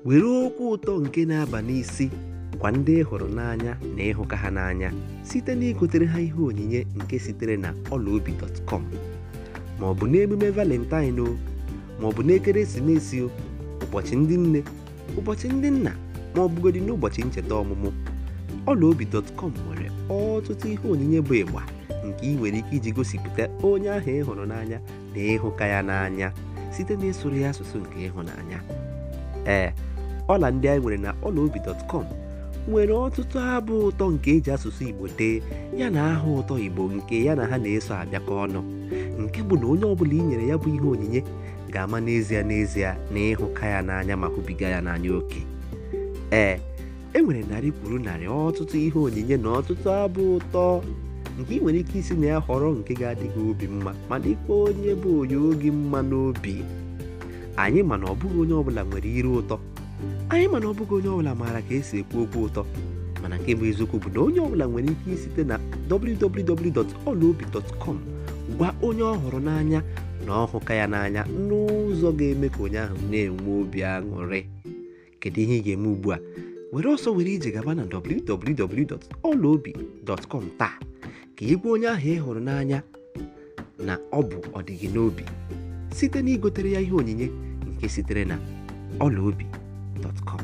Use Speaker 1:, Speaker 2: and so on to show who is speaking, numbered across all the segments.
Speaker 1: were okwu ụtọ nke na-aba n'isi gwa ndị hụrụ n'anya na ịhụka ha n'anya site na igotere ha ihe onyinye nke sitere na ọlaobi.com. ma ọ bụ n'emume Valentine o, ma ọ bụ n'ekeresimesi o, ụbọchị ndị nne, ụbọchị ndị nna, ma ọ bụgodị n'ụbọchị ncheta ọmụmụ, ọlaobi.com nwere ọtụtụ ihe onyinye bụ ịgba nke ị nwere ike iji gosipụta onye ahụ ị hụrụ n'anya na ịhụka ya n'anya site n'ịsụrụ ya asụsụ nke ịhụnanya. Ọla ndị anyị nwere na ọlaobi.com nwere ọtụtụ abụ ụtọ nke eji asụsụ Igbo dee ya na aha ụtọ Igbo nke ya na ha na-eso abịakọ ọnụ, nke bụ na onye ọbụla i nyere ya bụ ihe onyinye ga-ama n'ezie na ịhụka ya n'anya ma hụbiga ya n'anya oke. E nwere narị kwuru narị ọtụtụ ihe onyinye na ọtụtụ abụ ụtọ nke ị nwere ike isi na ya họrọ nke ga-adị gị obi mma ma dịkwa onye bụ onye oge mma n'obi. Anyị mana ọ bụghị onye ọbụla nwere ire ụtọ, anyị mana ọ bụghị onye ọbụla maara ka esi ekwu okwu ụtọ, mana nke bụ eziokwu bụ na onye ọbụla nwere ike isite na www.olaobi.com gwa onye ọ hụrụ n'anya na ọhụka ya n'anya n'ụzọ ga-eme ka onye ahụ na-enwe obi aṅụrị. Kedu ihe ị ga-eme ugbu a? Were ọsọ were ije gaba na www.olaobi.com taa ka ị gwa onye ahụ ị hụrụ n'anya na ọ bụ ọdịgị n'obi site na igotere ya ihe onyinye nke sitere na ọlaobi.com.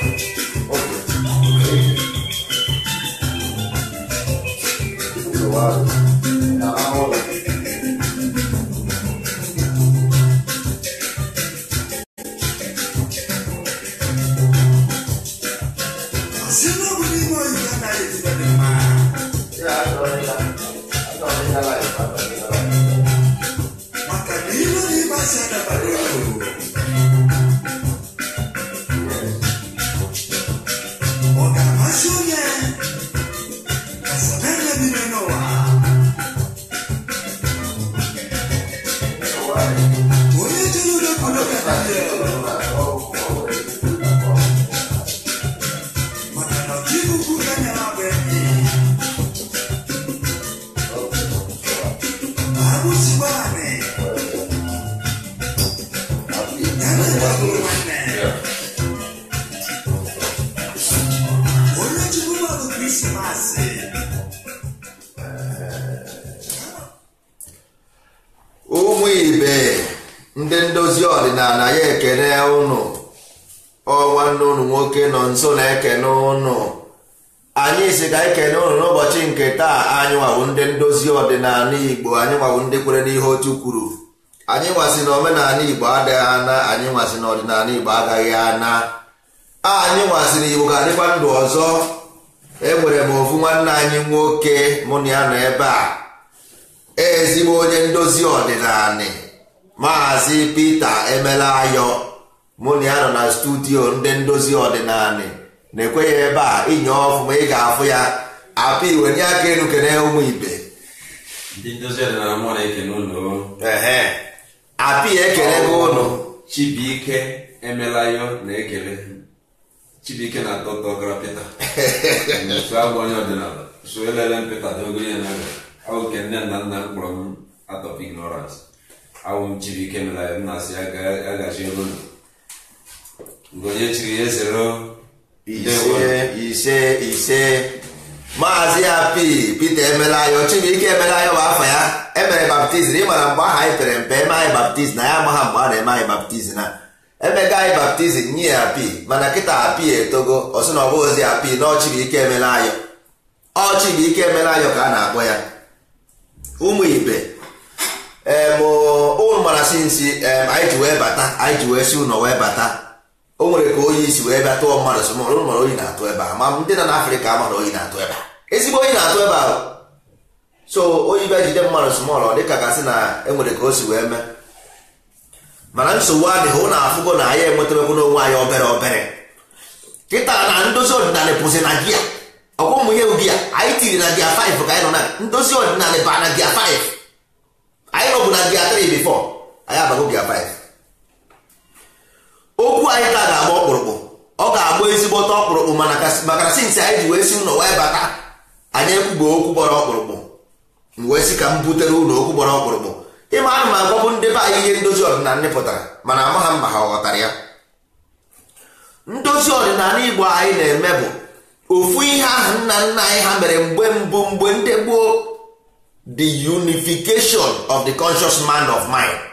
Speaker 2: ụmụ ibe ndị ndozi ọdịnala ya ekene ụnụ, nwanne ụnụ nwoke nọ nso na-ekene ụnụ. Anyị si ka ekene ụnụ n'ụbọchị nke taa. Anyị nwawu ndị ndozi ọdịnala Igbo, anyị nwawu ndị kwere n'ihe otu kwuru. Anyị nwasị na omenala Igbo adịghị ana, anyị nwasị na ọdịnala Igbo agaghị ana. Anyị nwasị na Igbo ga-adịkwa ndụ ọzọ. Enwere m ofu nwanne anyị nwoke mụ na ya nọ ebe a, ezigbo onye ndozi ọdịnala, Maazị Peter Emelayọ. Mụ na ya nọ na studio ndị ndozi ọdịnala. Na-ekweghị ebe a inye ọfụma, ị ga-afụ ya apị iwe nye aka elu kene ụmụ ibe
Speaker 3: ndị ndozi ọdịnala. Mụ na-ekene ụlọ
Speaker 2: apị ekele gị ụlọ.
Speaker 3: Chibuike Emelayọ na-ekele. Chibuike na-atọ ụtọ gara Pita so abụ onye ọdịnala, so elele mpịta dogonye na awụ ke nne na nna m kpọrọ m out of ignorance. Awụ m Chibuike Emelayọ, nna si agachi elu onye chiri ya esere
Speaker 2: ise Maazị Api Peter Emelayọ. Chibuike Emelayọ bụ afọ ya. Emere baptizim. Ị mara mgbe aha anyị pere mpe eme anyị baptizim na ya amagha mgbe a na-eme anyị baptizim na emega anyị baptizim nye ya Api, mana kịta Api etogo ọsị na ọ bụ ozi Api na Chibuike Emelayọ. Chibuike Emelayọ ka a na-akpọ ya. Ụmụ ibe ụnụ mara sinsi anyị ji wee bata, anyị ji wee si ụlọ wee bata. O nwere ka oyi isi wee bịa tụọ mmadụ sọmọrụ. Ụnụ mara oyi na-atụ ebe a, ma ndị nọ n'Afrịka amara oyi na-atụ ebe a. Ezigbo oyi na-atụ ebe a. So oyi bịa jide mmadụ sọmọrụ, ọ dịka gasị na enwere ka o si wee mee, mana nsogbu adịghị. Ụnụ afụgo na anyị enwetabekwu n'onwe anyị obere obere. Kịta na ndozi ọdịnala pụzi na gia ọgwụ ụmụ ihe gia anyị tiri na gia 5 ka anyị nọ na ndozi ọdịnala ba na gia 5. Anyị nọbụ na gia 3 bifọ, anyị abago gia 5. Okwu anyị ka ga-agba ọkpụrụkpụ, ọ ga-agba ezigbote ọkpụrụkpụ, maka na sinsi anyị ji wee si ụlọ wee bata. Anyị ekwugbo okwu gbọrọ ọkpụrụkpụ, wee si ka m butere ụlọ okwu gbọrọ ọkpụrụkpụ. Ịma anụ m agwabụ ndị be anyị ihe ndozi ọdịnala pụtara, mana amagha mba ha ghọtara ya. Ndozi ọdịnala Igbo anyị na-eme bụ ofu ihe ahụ nna nna anyị ha mere mgbe ndị gboo. The unification of the conscious mind of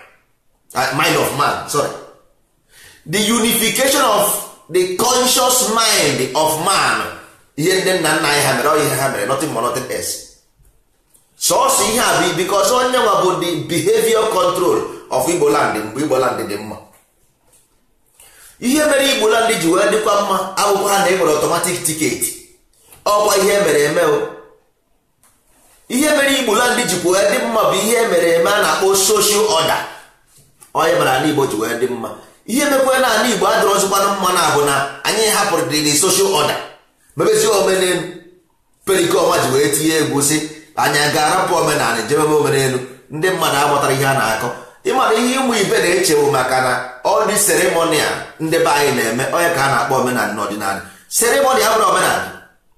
Speaker 2: man. Sorry. The unification of the conscious mind of man. Ihe ndị nna nna anyị ha mere, ihe ha mere, nothing more nothing else. Sọọsọ ihe a bụ because onye nwa bụ the behavior control of Igbo land mgbe Igbo land dị mma. Ihe mere Igbo land ji wee dịkwa mma abụkwa ha na enwere automatic ticket. Ọkwa ihe mere eme o. Ihe mere Igbo land ji wee dị mma bụ ihe mere eme a na-akpọ social order. Onye mere ala Igbo ji wee dị mma. Ihe mekwe na ala Igbo adịrọzikwana mma na abụ na anyị hapụrụ the social order. Mebezi omenelu Perikoma ji wee tinye egwu sị anyị ga-arapụ omenala jemebe omenelu. Ndị mmadụ agbọtara ihe a na-akọ. Ịmara ihe ụmụ ibe na-echewo maka na ọ dị ceremonial ndị be anyị na-eme, onye ka a na-akpọ omenala n'ọdịnala. Ceremony abụrụ omenala.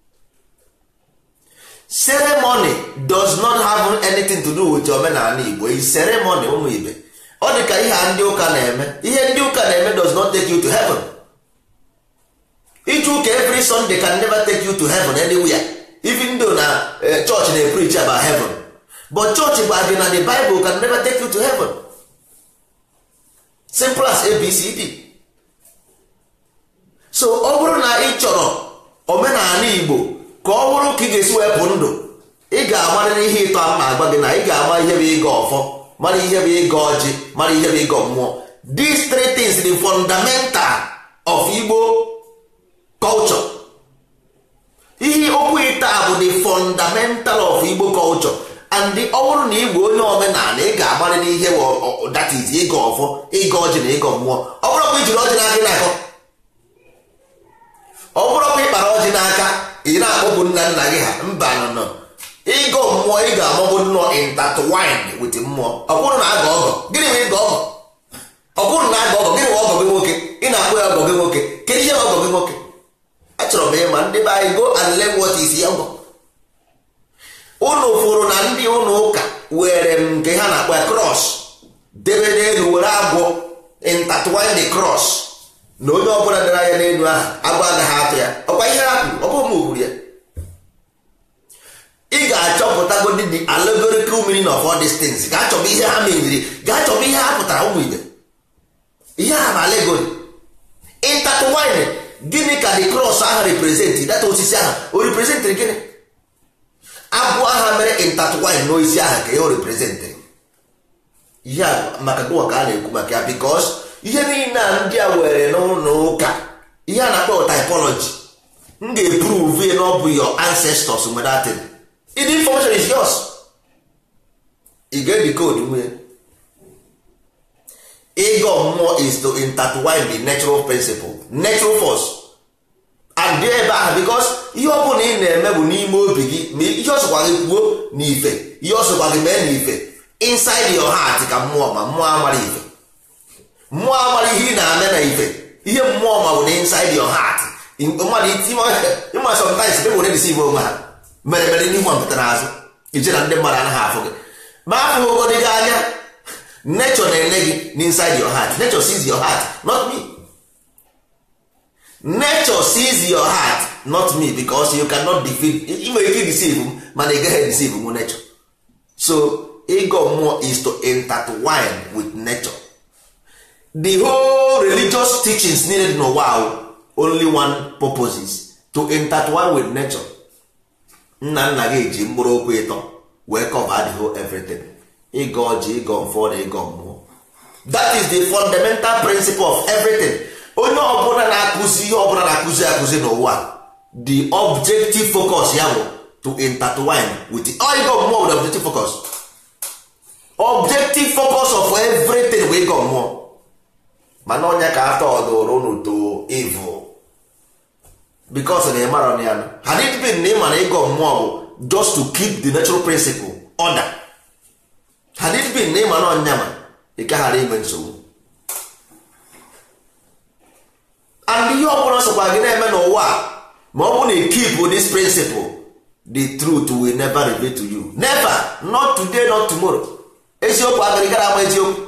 Speaker 2: Ceremony does not have anything to do with omenala Igbo. Ceremony ụmụ ibe ọ dị ka ihe ndị ụka na-eme. Ihe ndị ụka na-eme does not take you to heaven. Ije ụka every Sunday can never take you to heaven anywhere. Even though na church na preach about heaven, but church bụ adị na the Bible can never take you to heaven. Simple as ABCD. so ọ bụrụ na ị chọrọ omenala Igbo ka ọ bụrụ ka ị ga-esi wepụ ndụ, ị ga-amarịrị ihe ịtọ mma agba gị na ị ga-ama ihe bụ ịga ọfọ, mara ihe bụ ịga ọjị, mara ihe bụ ịga mmụọ. These three things the fundamental of Igbo culture. Ihe okwu ịta bụ the fundamental of Igbo culture, and ọ bụrụ na Igbo onye omenala ị ga-amarịrị ihe that is ịga ọfọ, ịga ọjị na ịga mmụọ. Ọ bụrụ kwa ijiri ọjị n'aka na-akọ, ọ bụrụ kwa ịkpara ọjị n'aka ị na-akpọbụ nna nna gị ha, mba nọ ịgọ mmụọ ị ga-amabụ nnọọ intertwined with mmụọ. Ọ bụrụ na aga ọgọ, gịnị bụ ịga ọgọ? Ọ bụrụ na aga ọgọ, gịnị bụ ọgọ gị nwoke? Ị na-akpọ ya ọgọ gị nwoke, kedu ihe bụ ọgọ gị nwoke? Achọrọ m ịma ndị be anyị go and learn what is ya ọgọ. Unu fụrụ na ndị ụlọ ụka were nke ha na-akpọ ya cross, debe n'elu were agwọ intertwine the cross, na onye ọbụla dara anya n'elu ahụ agwọ agaghị atụ ya. Ọkwa ihe ha kwuru, ọ bụ m kwuru ya. Ị ga-achọpụtagodị the allegorical meaning of all these things. Ga-achọba ihe ha meriri, ga-achọba ihe ha pụtara ụmụ ibe. Ihe ha bụ allegory. Intertwine, gịnị ka the cross ahụ represent? Data osisi ahụ o representịrị gịnị? Abụ aha mere intertwine n'osisi ahụ ka ya o representịrị. Ihe a maka gụwa ka a na-ekwu maka ya, because ihe niile a ndị a were n'ụlọ ụka, ihe a na-akpọ typology, m ga-eprove na ọ bụ your ancestors nwere atịrị. The information is yours. You get the code nwunye. Ịgọ mmụọ is to intertwine the natural principle, natural force, and there ebe ahụ, because ihe ọ bụla ị na-eme bụ n'ime obi gị, ma ihe ọsọkwa gị kwuo n'ife, ihe ọsọkwa gị mee n'ife, inside your heart ka mmụọ, ma mmụọ amara ife. Mmụọ amara ihe ị na-ame na ife, ihe mmụọ ma bụ na inside your heart. Ịma sometimes people were deceive onwe ha, mere n'ihu mpụtara azụ ije na ndị mmadụ anaghị afụ gị, ma afụ ogodi gị anya. Nature na-enye gị n'inside your heart. Nature sees your heart, not me. Nature sees your heart, not me, because you cannot defeat. You may deceive him, mana ị gaghị deceive him nature. So ịgọ mmụọ is to intertwine with nature. The whole religious teachings needed in a while, only one purpose is to intertwine with nature. Nna nna gị ji mkpụrụ okwu ịtọ wee cover the whole everything. Ịgọ ọjị, ịgọ mfọ na ịgọ mmụọ. That is the fundamental principle of everything. Onye ọbụla na-akụzi ihe ọbụla na-akụzi n'ụwa, the objective focus ya bụ to intertwine with it. Ịgọ mmụọ with objective focus. Objective focus of everything bụ ịgọ mmụọ. Mana onye ka atọ ọdụrụ unu to evil, because na ịmara na ya nọ. Had it been na ịma na ịgọ mmụọ bụ just to keep the natural principle order, had it been na ịma na ọnyama ị gaghara ime nsogbu. And ihe ọbụla sokwa gị na-eme n'ụwa, ma ọ bụ na keep this principle, the truth will never reveal to you. Never, not today, not tomorrow. Eziokwu agịrịgara ama eziokwu.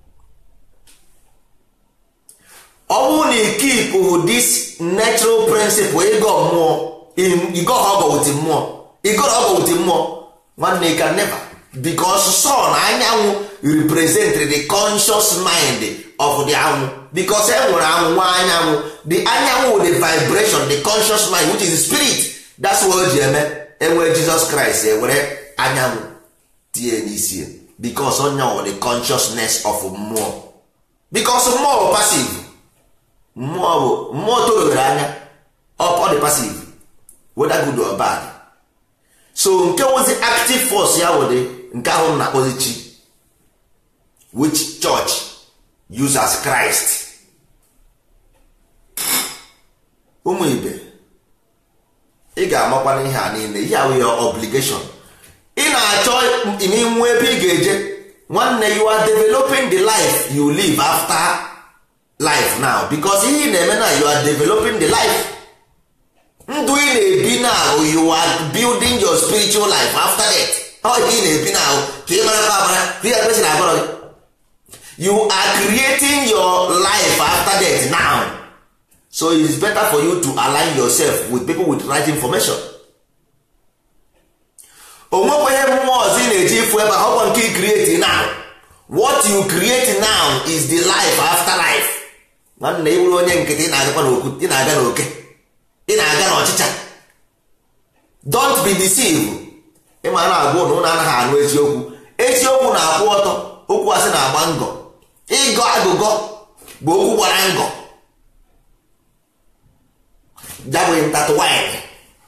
Speaker 2: Ọ bụrụ na keep this natural principle, ịgọ mmụọ, ịgọ ọgọ with mmụọ, ịgọrọ ọgọ with mmụọ, nwanne can never, because sun, anyanwụ represent the conscious mind of the anwụ, because e nwere anwụ nwa anyanwụ, the anyanwụ the vibration, the conscious mind, which is spirit. That's what o ji eme enwere Jesus Christ ewere anyanwụ tie n'isi, because onyanwụ the consciousness of mmụọ, because mmụọ bụ passive. Mmụọ bụ mmụọ torowere anya, ọ dị passive, whether good or bad. So nke wozi active force ya wode nke ahụ na-akpọzi chi, which church use as Christ. Ụmụ ibe, ị ga-amakwana ihe a niile, ihe ahụ your obligation. Ị na-achọ inwe ebe ị ga-eje, nwanne, you are developing the life you live after life now, because ihe ị na-eme na you are developing the life. Ndụ ị na-ebi now, you are building your spiritual life after that. Ọ ị na-ebi now ka ị mara abara, you are creating your life after that now. So it is better for you to align yourself with people with right information. Onwekwa ihe mmụọ ọzọ ị na-eji ifu ebe ahụ nke ị create now. What you create now is the life after life. nwanne ị bụrụ onye nkịtị ị na-agakwa n'oku, ị na-aga n'oke, ị na-aga n'ọchịcha. Don't be deceived. ịma na-agwa ụnụ na anaghị anụ eziokwu. Eziokwu na-akwụ ọtọ, okwu asị na-agba ngọ. Ịgọ agụgọ bụ okwu gbara ngọ. Jabụghị ntatụ wine.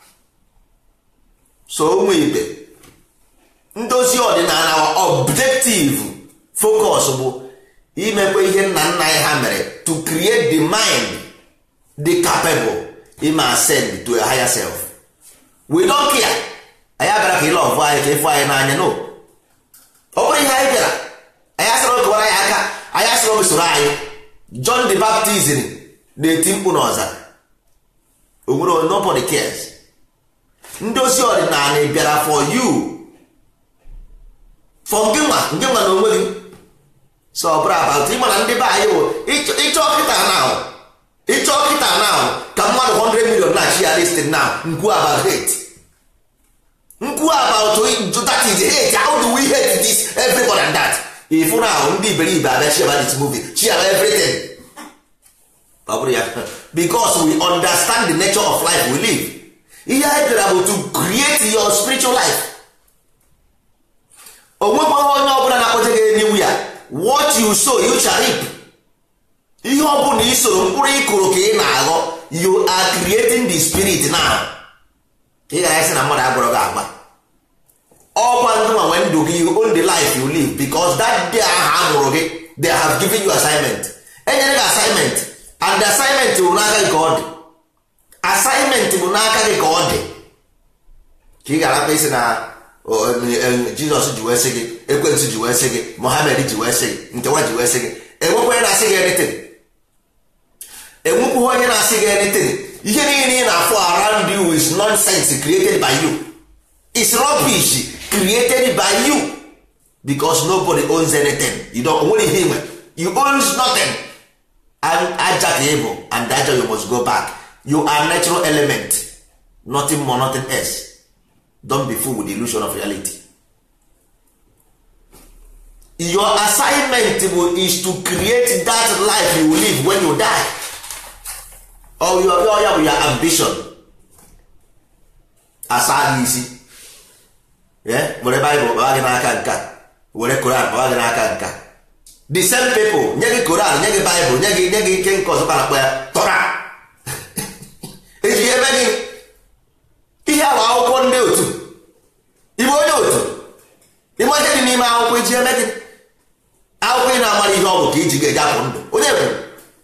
Speaker 2: So ụmụ ibe, ndozi ọdịnala objective focus bụ imekwa ihe nna nna anyị ha mere to create the mind the capable ime ascend to a higher self. We don't care. Anyị abịara ka ile ọvụ anyị ka efu anyị n'anya. No, ọ bụrụ ihe anyị bịara, anyị asịrị okewara anyị aka, anyị asịrị obisoro anyị. John the Baptist na-eti mkpu n'ọzara, o nwere nobody cares. Ndozi ọdịnala bịara for you, for ngịnwa na onwe gị. So ọ bụrụ about ịma na ndị be anyị bụ ịchọ kịta now ka mmadụ 100 million na-achị ya listed now. Nkwu about hate, nkwu about that is hate. How do we hate this everybody and that? If now ndị iberibe abịa chi about this movie, chi about everything. Ọ bụrụ ya because we understand the nature of life we live. Ihe anyị bịara bụ to create your spiritual life. Onwekwa onye ọbụla na-akpọje gị n'iwu ya. What you sow you shall reap. Ihe ọbụla ị soro, mkpụrụ ịkụrụ ka ị na-aghọ. You are creating the spirit now. Ị gara esi na mmadụ agbọrọ gị agba. Ọkwa ndị nwa nwee ndụ gị, you own the life you live because that day ahụ a mụrụ gị, they have given you assignment. Enyere gị assignment and the assignment bụ n'aka gị ka ọ dị. Assignment bụ n'aka gị ka ọ dị. Ka ị ga-arapụ isi na Jizọs ji wee sị gị, Ekwensu ji wee sị gị, Mohammed ji wee sị gị, Nkewa ji wee sị gị. Enwekwa onye na-asị gị anything. Enwekwa onye na-asị gị anything. Ihe niile ị na-afụ around you is nonsense created by you. It's rubbish created by you because nobody owns anything. You don't own anything. You own nothing. And aja ka ị bụ, and aja you must go back. You are natural element, nothing more, nothing else. Don't be fooled with the illusion of reality. Your assignment is to create that life you will live when you die. Or your ambition. Asa isi. Were Bible bawa gị n'aka nka, were Koran bawa gị n'aka nka. The same people, nye gị Koran, nye gị Bible, nye gị ike nke ọzọ na-akpọ ya Torah. Eji ebe gị ihe a bụ akwụkwọ ndị otu. Igbo onye otu, ịma ihe dị n'ime akwụkwọ iji eme gị akwụkwọ ị na-amara ihe ọ bụ ka iji ga-eji apụ ndụ. Onye kwuru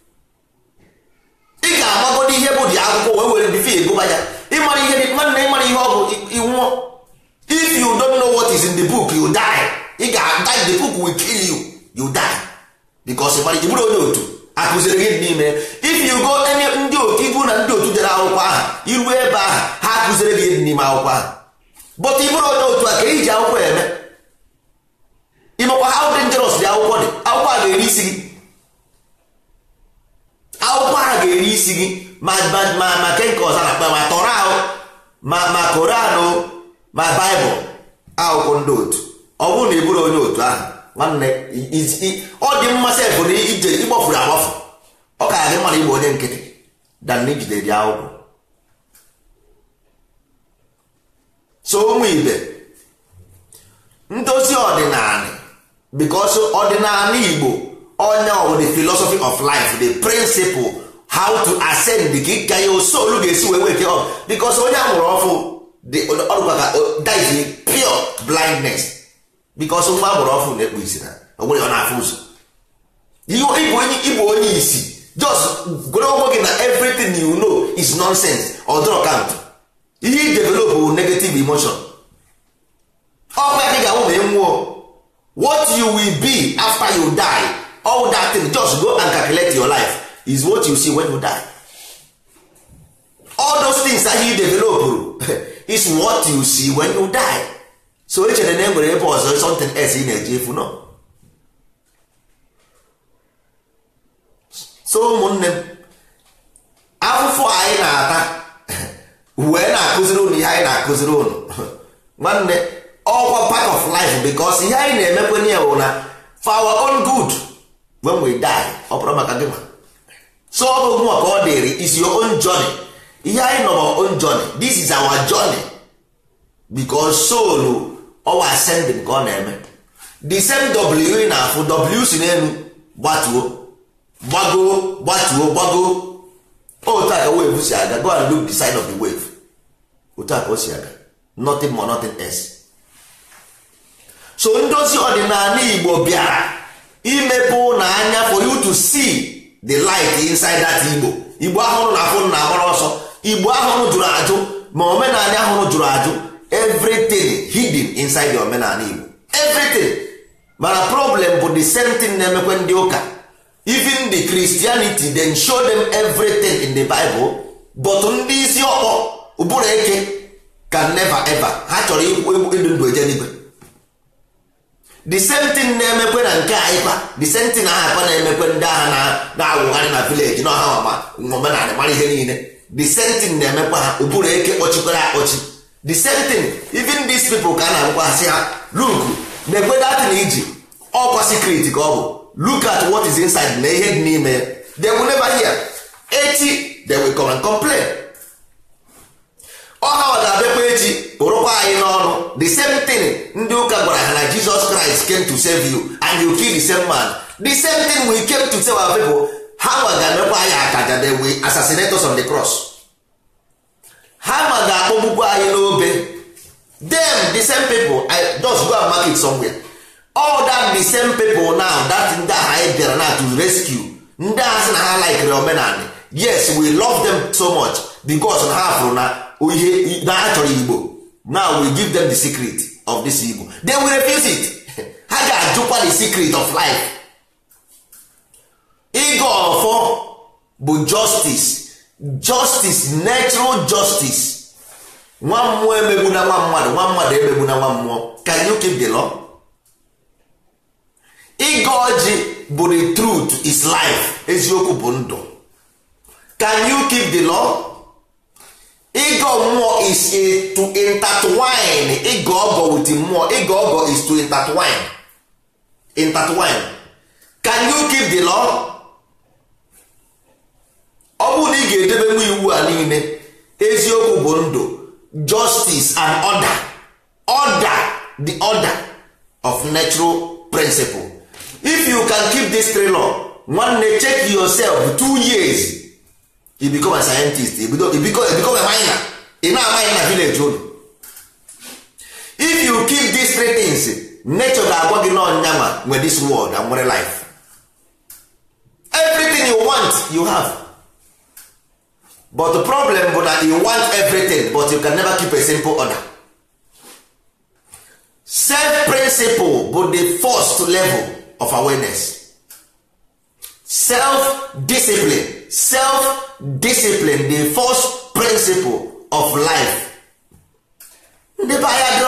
Speaker 2: ị ga-amagodi ihe bụ dị akwụkwọ wee were bife egụba ya. Ịmara ihe dị nwanne, ịmara ihe ọ bụ ịnwụọ. If you don't know what is in the book, you die. Ị ga-die, the book will kill you. You die because ịmara ị bụrụ onye otu akụziri gị n'ime. If you go ndị otu ibu na ndị otu jere akwụkwọ ahụ, iru ebe ahụ ha akụziri gị n'ime akwụkwọ ahụ. But ị bụrụ onye otu a ka iji akwụkwọ eme. Ịmakwa how dangerous dị akwụkwọ dị. Akwụkwọ a ga-eri isi gị. Akwụkwọ a ga-eri isi gị ma ke nke ọzọ na-akpa ma Torah ahụ ma Koran ma Bible. Akwụkwọ ndị otu. Ọ bụrụ na ị bụrụ onye otu ahụ, nwanne ọ dị mmasị bụ na ije ịgbafuru agbafu. Ọ ka gị mara ịbụ onye nkịtị dan na ijide dị akwụkwọ. So ụmụ ibe, ndozi ọdịnala, because ọdịnala Igbo onye ọ the philosophy of life, the principle how to ascend ka ya osolu ga-esi wee weke up. Because onye amụrụ ọfụ that is pure blindness. Because nwa amụrụ ọfụ na-ekpu isi na onwere ọ na-afụ ụzọ. Ịbụ onye isi, just goro onwe gị na everything you know is nonsense or draw count. Ihe develop negative emotion. Ọ kwa gị ga-ahụ na enwuo. What you will be after you die, all that thing, just go and calculate your life, is what you see when you die. All those things that you develop is what you see when you die. So echere na enwere ebe ọzọ something else ị na-eji efu no. So ụmụnne m, afụfụ anyị na-ata wee na-akụziri ụnụ ihe anyị na-akụziri ụnụ nwanne, ọkwa part of life. Because ihe anyị na-emekwe ya bụ na for our own good when we die. Ọ bụrụ maka gị ma so ọ bụ nwa ka ọ dịrị is your own journey. Ihe anyị nọ our own journey, this is our journey because soul our ascending ka ọ na-eme. The same W na afụ W si n'elu gbatuo otu a ka wave si aga. Go and look the side of the wave. Otu a ka o si aga, nothing more nothing else. So ndozi ọdịnala Igbo bịara imepe na anya for you to see the light inside that Igbo ahụrụ na afụ na agbara ọsọ, Igbo ahụrụ jụrụ ajụ, ma omenala ahụrụ jụrụ ajụ, everything hidden inside the omenala Igbo, everything. Mana problem bụ the same thing na-emekwe ndị ụka. Even the Christianity then show them everything in the Bible, but ndị isi ọkpọ ụbụrụ eke can never ever, ha chọrọ ịdụ ndụ eje n'igwe. The same thing na-emekwe na nke anyịkwa, the same thing ahakwa na-emekwe ndị agha na-awụgharị na village na ọha omenala mara ihe niile. The same thing na-emekwa ha ụbụrụ eke kpọchikwara akpọchi. The same thing, even these people ka a na-agwa sị ha, look, na-ekwe datin iji ọkwa secret ka ọ bụ, look at what is inside na ihe dị n'ime. They will never hear. Echi they will come and complain. Ọha ga-abịakwa echi kpụrụkwa anyị n'ọnụ. The same thing ndị ụka gwara ha na Jesus Christ came to save you and you kill the same man. The same thing we came to save our people. Ha nwa ga-emekwa anyị akaja, they will assassinate us on the cross. Ha nwa ga-akpọgbukwa anyị n'obe. Them the same people, I just go and mark it somewhere. All that the same people now, that ndị agha anyị bịara na to rescue, ndị agha sị na ha like omenala. Yes, we love them so much because na ha fụrụ na ihe na ha chọrọ Igbo. Now we give them the secret of this Igbo. They will refuse it. Ha ga-ajụkwa the secret of life. Ịga ọfọ bụ justice, natural justice. Nwa mmụọ emegbu na nwa mmadụ emegbu na nwa mmụọ. Can you keep the law? Ịga ọjị bụ the truth is life, eziokwu bụ ndụ. Can you keep the law? Ịga mmụọ is to intertwine. Ịga ọgọ with mmụọ, ịga ọgọ is to intertwine. Can you keep the law? Ọ bụrụ na ị ga-edebe nwa iwu a niile, eziokwu bụ ndụ, justice and the order of natural principle. If you can keep this three law, one day check yourself, 2 years you become a scientist, you become a miner. In a miner village. If you keep these three things, nature ga-agwa gị nọ nyama with this world and more life. Everything you want, you have. But the problem is that you want everything, but you can never keep a simple order. Self-principle but the first level of awareness. Self-discipline, the first principle of life. Ndị be anyị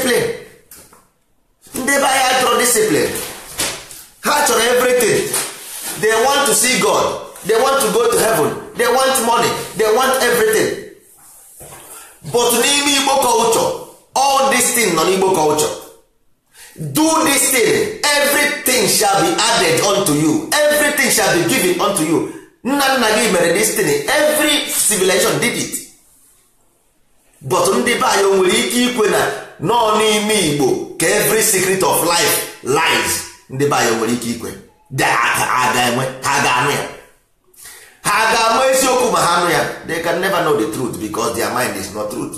Speaker 2: draw discipline. Ha chọrọ everything. They want to see God. They want to go to heaven. They want money. They want everything. But n'ime Igbo culture, all these things nọ n'Igbo culture. Do this thing, everything shall be added unto you. Everything shall be given unto you. Nna nna gị mere this thing. Every civilization did it. But ndị be anyị nwere ike ikwe na nọ n'ime Igbo ka every secret of life lies. Ndị be anyị nwere ike ikwe. Ha ga-anụ ya. Ha ga-amụ eziokwu ma ha anụ ya. They can never know the truth because their mind is not truth.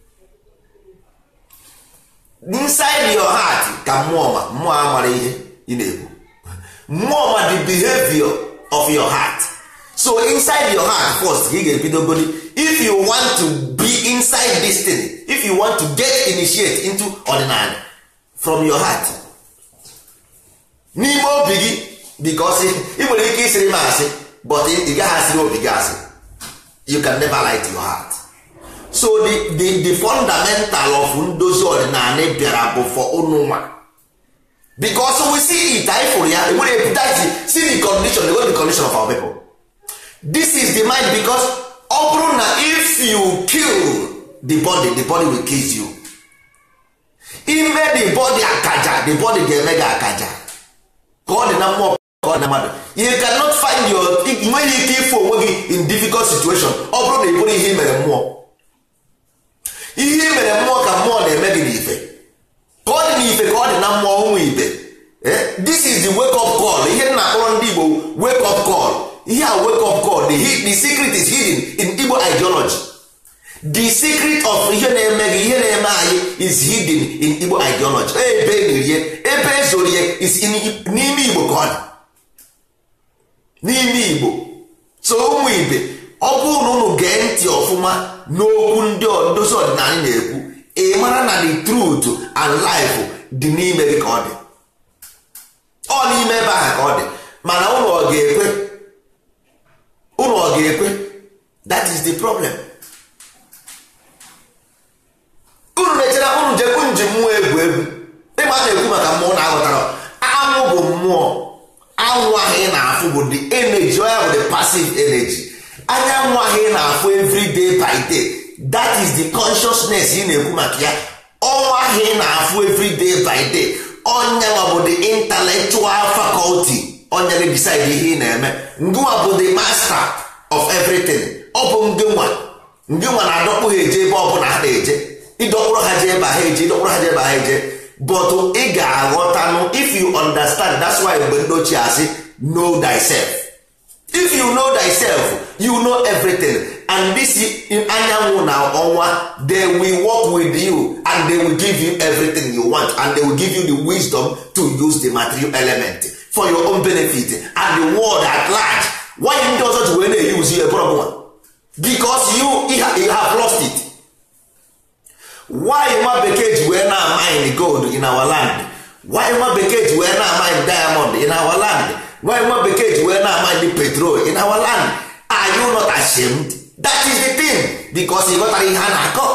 Speaker 2: Inside your heart ka mmụọ amara ihe ị na-ekwu. Mmụọ ma the behavior of your heart. So inside your heart first ị ga-ebidogodi. If you want to be inside this thing, if you want to get initiate into ordinary from your heart, n'ime obi gị, because ị nwere ike isiri m asị, but ị gaghị asịrị obi gị asị. You can never lie to your heart. So the fundamental of ndozi ọdịnala bịara bụ for ụnụnwa. Because we see it, I for ya, see the condition, the condition of our people. This is the mind because ọ bụrụ na if you kill the body will kill you. Ime the body akaja, the body ga-eme gị akaja. Ka ọ dị na mmụọ ọ na mmadụ. You cannot find your nweghị ike ịfụ onwe gị in difficult situation ọ bụrụ na ị bụrụ ihe mere mmụọ. Ihe mere mmụọ ka mmụọ na-eme gị n'ife, ka ọ dị n'ife ka ọ dị na mmụọ ụmụ ibe. This is the wake up call. Ihe na-akpọrọ ndị Igbo wake up call. Ihe a wake up call, the secret is hidden in Igbo ideology. The secret of ihe na-eme gị ihe na-eme anyị is hidden in Igbo ideology. Ebe erie ebe ezorie is n'ime Igbo ka ọ dị, n'ime Igbo. So ụmụ ibe, ọ bụrụ na unu gee ntị ọfụma n'okwu ndị ndozi ọdịnala na-ekwu, ị mara na the truth and life dị n'ime gị ka ọ dị, ọ n'ime ebe ahụ ka ọ dị. Mana unu ọ ga-ekwe, unu ọ ga-ekwe? That is the problem. Unu mechara unu jekwu njem mmụọ egwu egwu, ịma na-ekwu maka mmụọ na-aghọtara. Anwụ bụ mmụọ, anwụ ahụ ị na-afụ bụ the energy, ọ ya bụ the passive energy. Anyanwụ ahụ ị na-afụ every day by day, that is the consciousness ị na-ekwu maka ya. Ọnwa ahụ ị na-afụ every day by day, onyanwa bụ the intellectual faculty, onye decide ihe ị na-eme. Ngụwa bụ the master of everything. Ọ bụ ngịnwa na-adọkpụ ha eje ebe ọ bụla ha na-eje, ịdọkpụrụ ha je ebe ha eje, ịdọkpụrụ ha je ebe ha eje. But ị ga-aghọtanụ if you understand. That's why mgbe ndị ochie asị know thyself. If you know thyself, you know everything. And this anyanwụ na ọnwa, they will work with you and they will give you everything you want, and they will give you the wisdom to use the material element for your own benefit and the world at large. Why ndị ọzọ ji wee na-use you a problem? Because you have lost it. Why nwa bekee ji wee na-mine gold in our land? Why nwa bekee ji wee na-mine diamond in our land? Why nwa bekee ji wee na-mine petrol in our land? Are you not ashamed? That is the thing. Because ị ghọtara ihe a na-akọ.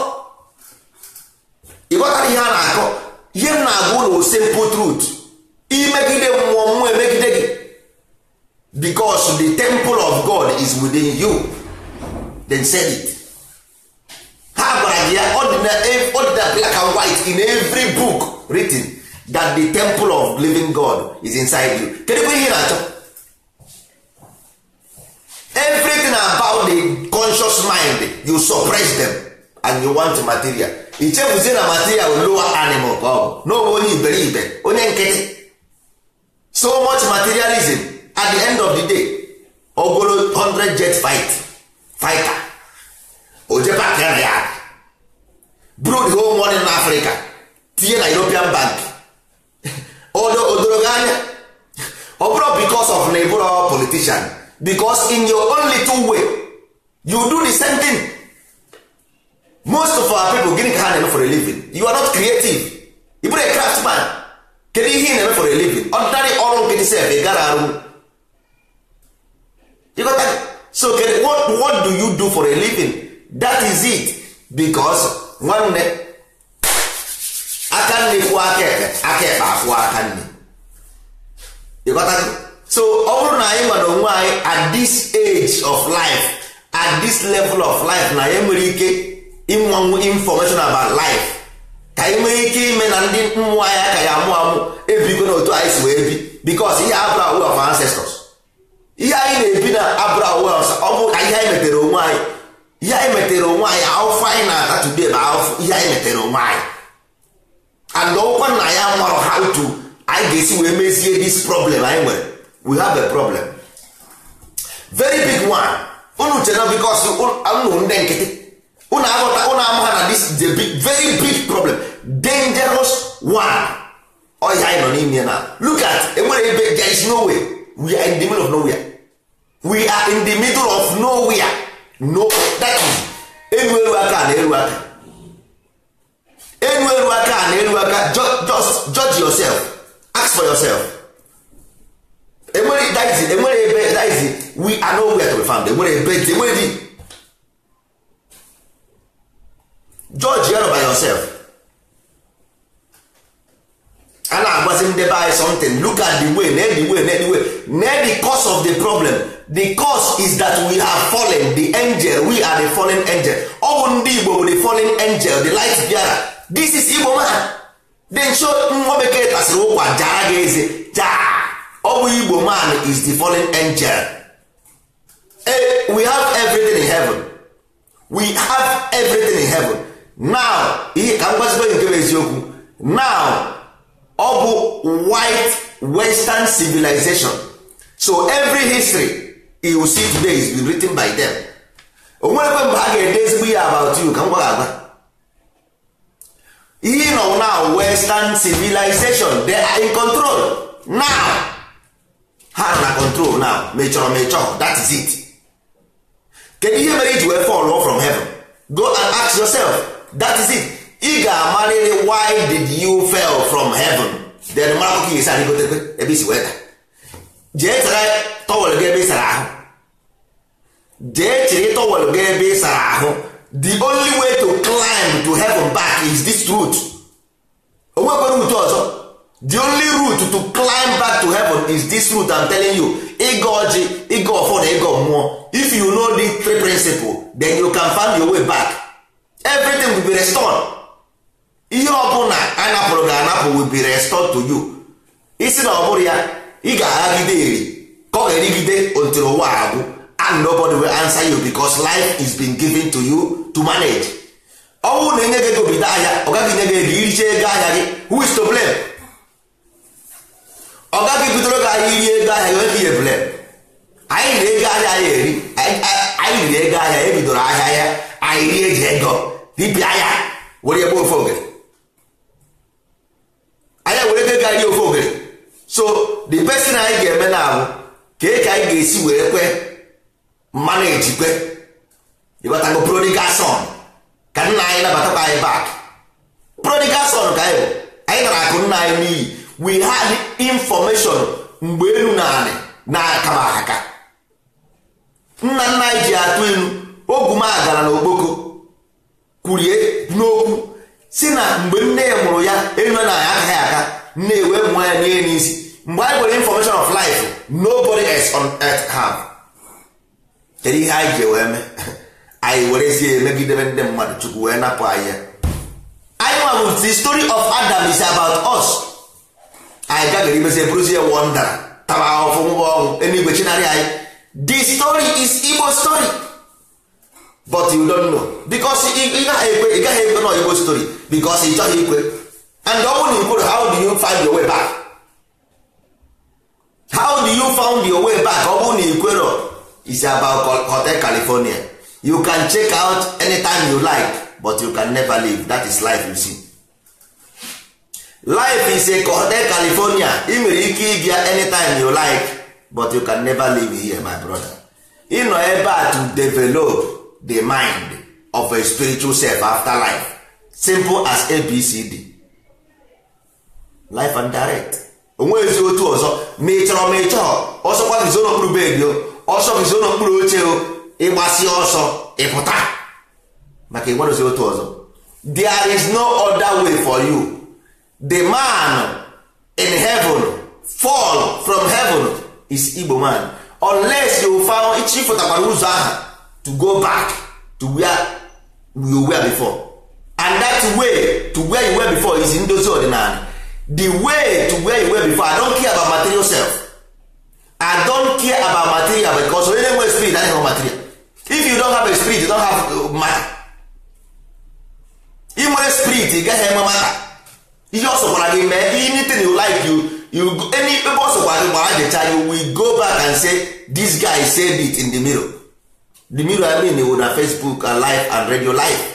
Speaker 2: Ị ghọtara ihe a na-akọ. Ihe m na-agwa ụlọ simple truth. Imegide mmụọ emegide gị. Because the temple of God is within you. Then said it. Ha gwara gị ya ordinary black and white in every book written that the temple of living God is inside you. Kedu ihe na-achọ? Everything about the conscious mind, you suppress them and you want material. Ichefuzie na material lower animal ka ọ bụ n'onwe onye iberibe, onye nkịtị. So much materialism at the end of the day. Ogolo 100 jet fighter ojepak ya na ya bro the whole morning in Africa tinye na European bank odoro gị anya. Ọ bụrụ because of na ịbụrụ politician, because in your own little way you do the same thing. Most of our people gịnị ka ha na-eme for a living? You are not creative. Ị bụrụ a craftsman. Kedu ihe ị na-eme for a living? Ordinary ọrụ nkịtị sef ị gara arụ. You got that? So what do you do for a living? That is it. Because nwanne aka nne kwuo aka ekpe akwụọ aka nne. You got that? So ọ bụrụ na anyị nwere onwe anyị at this age of life, at this level of life, na anyị nwere ike ịnwanwu information about life, ka anyị nwere ike ime na ndị mmụọ anyị aka ya amụ ebigo n'otu anyị si wee bi. Because ihe abụrụ way of ancestors. Ihe anyị na-ebi na abụrụ way of, ọ bụ ihe anyị metere onwe anyị. Ihe anyị metere onwe anyị, ahụfụ anyị na-ata today bụ ahụfụ ihe anyị metere onwe anyị. And ọkwa na ya mara how to anyị ga-esi wee mezie this problem anyị nwere. We have a problem, very big one. Unu chena because unu ndị nkịtị, unu aghọta, unu amaha na this is a big, very big problem, dangerous one. Ọ ihe anyị nọ n'ime na. Look at enwere ebe, there is no way. We are in the middle of nowhere. We are in the middle of nowhere. No, that is enu eru aka na eru aka. Enu eru aka na eru aka. Just judge yourself. Ask for yourself. That is we are nowhere to be found. Judge you by yourself. And I'm wasn't there by something. Look at the way, the cause of the problem. The cause is that we have fallen. The angel, we are the fallen angel. Igbo, the fallen angel, the light bearer. This is Igbo man. Then show Mwabeke as Rokwa Jarageze. ọ bụ Igbo man is the fallen angel. We have everything in heaven. We have everything in heaven. Now ihe ka m gwazigbo nke bụ eziokwu. Now ọ bụ white western civilization. So every history you see today is been written by them. Onwekwe mgbe ha ga-ede ezigbo ihe about you ka m gwa agba. Ihe nọ now western civilization, they are in control now. Ha na control now. Mechọrọ, that is it. Kedu ihe mere iji wee fall from heaven? Go and ask yourself. That is it. Ị ga-amarịrị why did you fall from heaven? Then mara ọkụ isi adịgotekwe ebe isi weda. Jee tara tọwel gị ebe ị sara ahụ. Jee chiri tọwel gị ebe ị sara ahụ. The only way to climb to heaven back is this route. Onwekwere route ọzọ. The only route to climb back to heaven is this route. I'm telling you. Ịga ọjị, ịga ọfọ na ịga mmụọ. If you know these three principles, then you can find your way back. Everything will be restored. Ihe ọbụla a napụrụ ga anapụ will be restored to you. Isi na ọ bụrụ ya, ị ga-aghagide eri ka ọ ga-erigide until ụwa agwụ, and nobody will answer you because life is being given to you to manage. Ọ bụrụ na enye gị ego bido ahịa, ọ gaghị nye gị ego iricha ego ahịa gị, who is to blame? Ọ gaghị bidoro gị ahịa iri ego ahịa gị, onye ka blame? Anyị na ego ahịa ya eri, anyị riri ego ahịa ebidoro ahịa ya, anyị rie eji ego dibịa ya were ebe ofe ogere, anya were ego eri ofe ogere. So the person anyị ga-eme na abụ ka anyị ga-esi were kwe mmanụ ejikwe ịghọtago prodigal son ka nna anyị nabatakwa anyị back. Prodigal son ka anyị bụ, anyị nara akụ nna anyị n'iyi. We had information mgbe elu na anị na-akaba aka. Nna nna anyị ji atụ elu ogumagara na okpoko kwurie n'okwu si na mgbe nne ya mụrụ ya elu na ya agaghị aka, nne ewe mụọ ya nye n'isi. Mgbe anyị nwere information of life nobody else on earth have. Kedu ihe anyị ji wee mee? Anyị werezie emegidebe ndị mmadụ, Chukwu wee napụ anyị ya. Anyị nwa the story of Adam is about us. Anyị gagara imezie bụrụzie wonder taba ahụfụ ngwa ọnwụ enigwe chinarị anyị. The story is Igbo story, but you don't know because ị gaghị ekwe na Igbo story because ị chọghị ikwe. And ọ bụrụ na ikwere, how do you find your way back? How do you find your way back? Ọ bụrụ na ikwere, it's about Hotel California. You can check out anytime you like, but you can never leave. That is life, you see. Life is a Hotel California. Ị nwere ike ịbịa anytime you like, but you can never live here, my brother. Ị nọ ebe a to develop the mind of a spiritual self after life. Simple as ABCD. Life and direct. Onwezi otu ọzọ ma ị chọrọ ma ị chọọ, ọsọkwa gị zo n'okpuru bedi o, ọsọ gị zo n'okpuru oche o, ịgbasi ọsọ ịpụta maka ịgwadozi otu ọzọ. There is no other way for you. The man in heaven fall from heaven is Igbo man, unless you found ịchịfụtakwara ụzọ aha to go back to where you were before. And that way to where you were before is ndozi ọdịnala. The way to where you were before, I don't care about material self. I don't care about material because when you have a spirit, I don't have material. If you don't have a spirit, you don't have matter. If you have a spirit, you get matter. You also want to anything you like, any also you will go back and say this guy said it in the mirror. The mirror, I mean, on Facebook and live and radio live.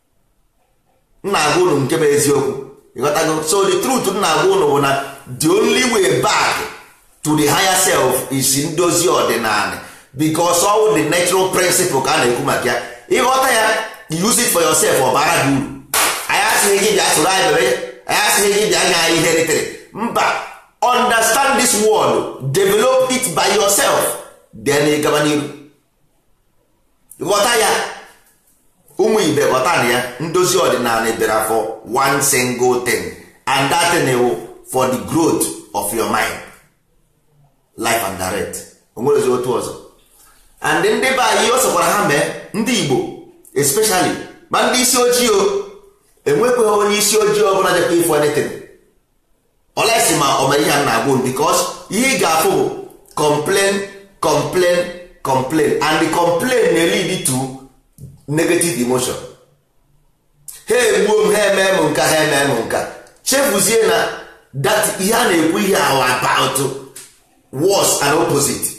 Speaker 2: So the truth, the only way back to the higher self is in those ordinary, because all the natural principle can use it for yourself or baraguru. I ask you to write, I ask you to understand this word, develop it by yourself, then you ụmụ ibe ghọtara ya, ndozi ọdịnala bịara for one single thing, and that thing for the growth of your mind, life and direct. Onwerezi otu ọzọ. And ndị be anyị ọsọkwara ha mee, ndị Igbo especially ma ndị isi ojii o, enwekweghị onye isi ojii ọbụla jekwa ifo anything. olesi ma o mere ihe a na-agwa unu because ihe ị ga-afụ bụ complain and the complain na-lead to negative emotion. Ha egbuo m, ha eme m nka, ha eme m nka, chefuzie na that ihe a na-ekwu ihe ahụ about worse and opposite.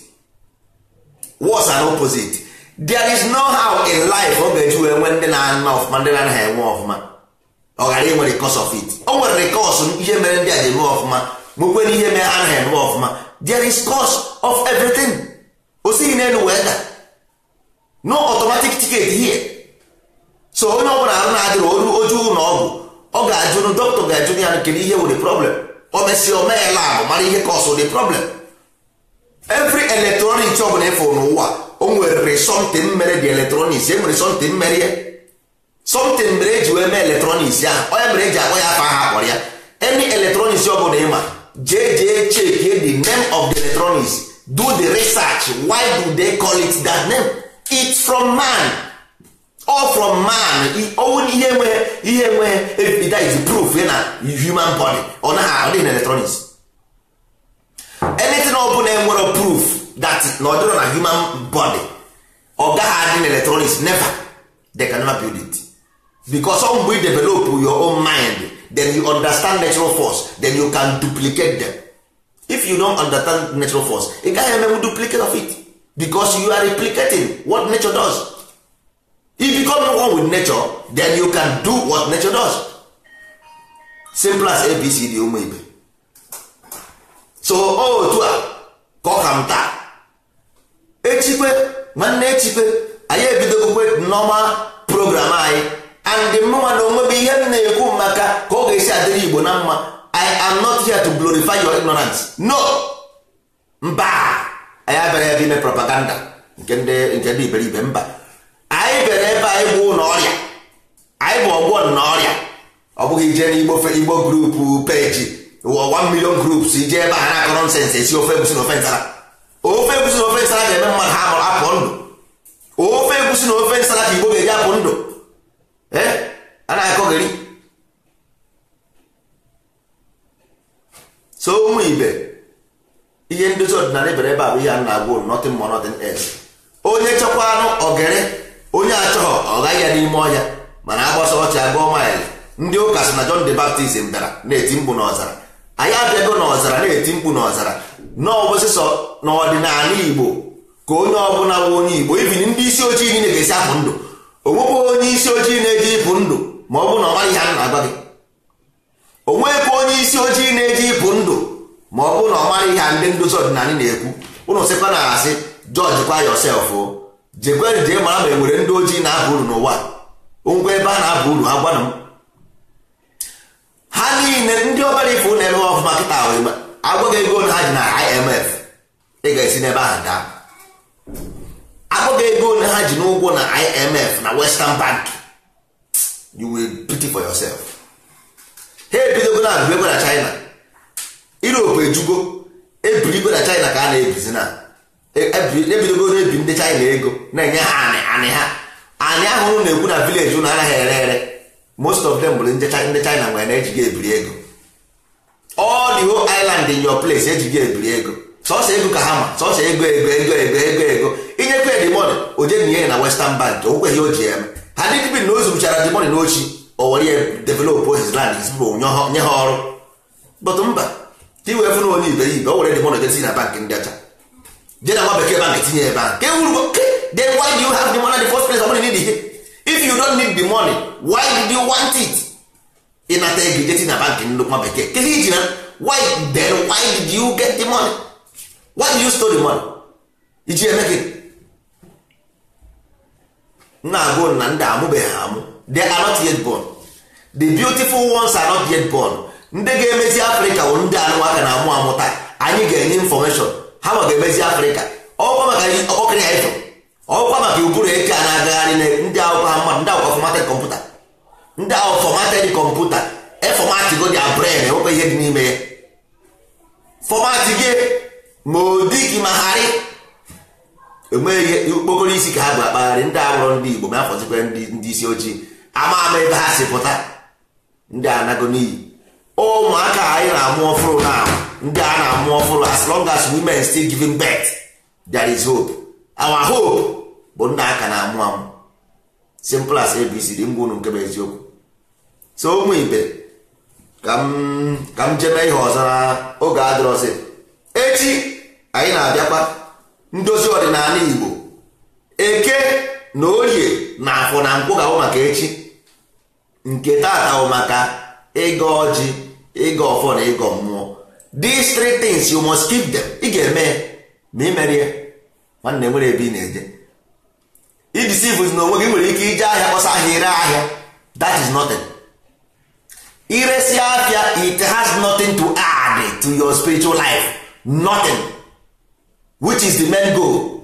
Speaker 2: There is no how in life ọ ga-eji wee nwee ndị na-ana ọfụma, ndị na-anaghị enwe ọfụma, ọ ghara inwe the cause of it. O nwere cause ihe mere ndị a ji eme ọfụma, nwekwe na ihe mere ha anaghị eme ọfụma. There is cause of everything. O sighi n'elu wee da, no automatic ticket here. So onye ọbụla arụ na-adịrị oju ụlọ ọgwụ, ọ ga-ajụ dọkịta ga-ajụ ya kedu ihe wụ the problem. O mesịa o mee lab mara ihe cause the problem. Every electronics ọbụla ịfụ n'ụwa o nwere something mere the electronics, e nwere something mere ya, something mere eji wee mee electronics ya, onye mere eji akpọ ya afa ha akpọrọ ya. Any electronics ọbụla ịma jee check the name of the electronics, do the research, why do they call it that name? It's from man, all from man. Only ihe nwe that is proof na human body ọ na dị in electronics. Anything ọbụla enwere proof that na ọ dịrọ na human body ọ gaghị adị in electronics, never. They can never build it because mgbe you develop your own mind, then you understand natural force, then you can duplicate them. If you don't understand natural force, you can't even duplicate of it because you are replicating what nature does. If you become one with nature, then you can do what nature does. Simple as ABCD ụmụ ibe. So otu a ka ọ ka m taa echikwe nwanne echikwe anyị ebidogokwe normal program anyị and mụnwa na onwe bụ ihe m na-ekwu maka ka ọ ga-esi adịrị Igbo na mma. I am not here to glorify your ignorance. No, mba, anyị abịara ebe ime propaganda nke ndị iberibe. Mba, anyị bịara ebe anyị bụ n'ọrịa, anyị bụ ọgbọ n'ọrịa. Ọ bụghị ije n'Igbo group page 1 million groups ije ebe a na-akọ nonsense esi ofe egusi na ofe nsala. Ofe egusi na ofe nsala ga-eme mmadụ ha mụrụ apụ ndụ. Ofe egusi na ofe nsala ka Igbo ga-eji apụ ndụ. A na-akọgheri. So ụmụ ibe, ihe ndozi ọdịnala ebere ebe a bụ ihe a na-agwa nothing more nothing else. Onye chọkwanụ ogere, onye achọghọ ọ gaghị ya n'ime ọhịa, mana agbasa ọchị agụọ maịlị. Ndị ụka sị na John the Baptist bịara na-eti mkpu n'ọzara. Anyị abịago n'ọzara na-eti mkpu n'ọzara. N'ọbụsịsọ n'ọdịnala Igbo ka onye ọbụla bụ onye Igbo, ibin ndị isi ojii niile ga-esi apụ ndụ. Onwekwa onye isi ojii na-eji ịpụ ndụ ma ọ bụ na ọ maghị ihe a na-agwa gị. Onwekwa onye isi ojii na-eji ịpụ ndụ ma ọ bụ na ọ maghị ihe ndị ndozi ọdịnala na-ekwu. Ụnụ sịkwa na asị judge kwa yourself o jekwe jee mara ma enwere ndị ojii na-aba uru n'ụwa. Ngwa ebe a na-aba uru ha gwana m. Ha niile ndị ọbara ifu na-eme ọfụma kịta ahụ agwaghị ego ha ji na IMF, ị ga-esi n'ebe ahụ daa. Agwaghị ego ha ji n'ụgwọ na IMF na Western Bank, you will pity for yourself. Ha ebidogo na abụ ego na China, Europe ejugo, ebirigo na China ka a na-ebizi na ebidogo na-ebi ndị China ego na-enye ha anị ha. Anị ahụ na-ekwu na village ụnụ anaghị ere. Most of them bụrụ ndị China nwere na-ejighị ebiri ego. All the whole island in your place ejighị ebiri ego. Sọsọ ego ka ha ma, sọsọ ego. Inyekwe the money, o je nye na Western Bank, o kweghị o ji eme. Ha dịdị bi na o zuruchara the money n'ochi, o were develop his land, his people nye ha ọrụ. But mba, ka iwee fụ na onye iberibe, o were the money jesi na bank ndị ọcha. Je na nwa bekee bank tinye ebe ahụ. Then why do you have the money in the first place? Money need it. If you don't need the money, why did you want it? In a take get in a bank in look my bekee. Why did you get the money? Why did you store the money? Did you make it? Na go na nda amụbeghị amụ. They are not yet born. The beautiful ones are not yet born. Ndị ga-emezi Africa bụ ndị anụ aka na amụ amụta. Anyị ga-enye information. Ha ga-emezi Africa. Ọkwa maka ọkọkịrị ya ifo. Ọkwa maka ụbụrụ eke a na-agagharị ndị akwụkwọ ha mmadụ, ndị akwụkwọ formatted kọmputa. Ndị akwụkwọ formatted kọmputa efọmatị go dia brain enwekwa ihe dị n'ime ya. Fọmatị gị ma odi gị ma harị enweghị okpokoro isi ka ha bụ akpagharị. Ndị abụrụ ndị Igbo ma afọzikwa ndị isi ojii ama ebe ha si pụta. Ndị anago n'iyi ụmụaka anyị na-amụ ọfụrụ na ndị a na-amụ ọfụrụ, as long as women still giving birth there is hope. Our hope bụ ndị aka na-amụ amụ. Simple as ABCD, ngwa unu nke bụ eziokwu. So ụmụ ibe, ka m jeme ihe ọzọ na oge adịrọsị. Echi anyị na-abịakwa ndozi ọdịnala Igbo. Eke na Orie na Afọ na Nkwọ ga-ahụ maka echi. Nke tata bụ maka ịga ọjị, ịga ọfọ na ịga mmụọ. These three things you must keep them. Ị ga-eme ma ị merie nwanne nwere ebe ị na-eje. Ideceive na onwe gị nwere ike ije ahịa kpọsa ahịa ire ahịa. That is nothing. Iresi afia, it has nothing to add to your spiritual life. Nothing. Which is the main goal.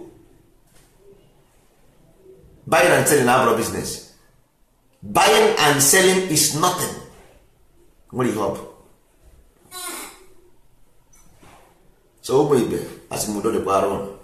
Speaker 2: Buying and selling our business. Buying and selling is nothing. What do you hope? So ụmụ ibe, asị m udo dịkwara unu.